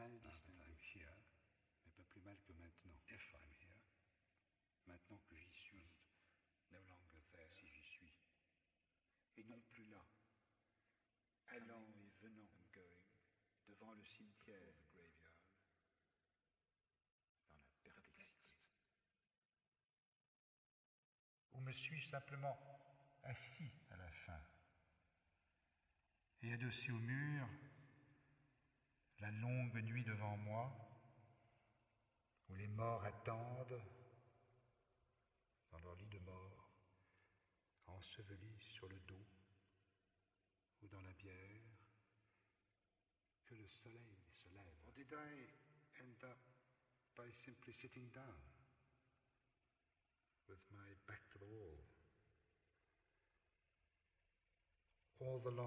mal distingué. I'm here, mais pas plus mal que maintenant. If I'm here, maintenant que j'y suis, no longer there, si j'y suis, et non plus là, allant et venant, and going, devant le cimetière, the graveyard, dans la perplexité. Ou me suis-je simplement assis à la fin, et adossé au mur, la longue nuit devant moi, où les morts attendent, dans leur lit de mort, ensevelis sur le dos, ou dans la bière, que le soleil se lève. Or did I end up by simply sitting down, with my back to the wall, all the long